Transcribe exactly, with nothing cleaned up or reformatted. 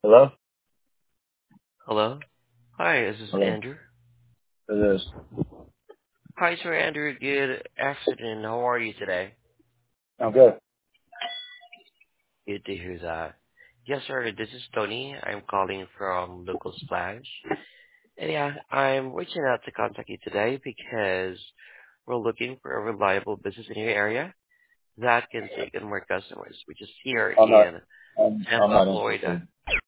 Hello? Hello. Hi, this is Hello. Andrew. It is. Hi, Sir Andrew. Good afternoon. How are you today? I'm good. Good to hear that. Yes, sir. This is Tony. I'm calling from Local Splash. And yeah, I'm reaching out to contact you today because we're looking for a reliable business in your area that can take in more customers, which is here I'm not. in I'm. I'm Tampa, not Florida. interested.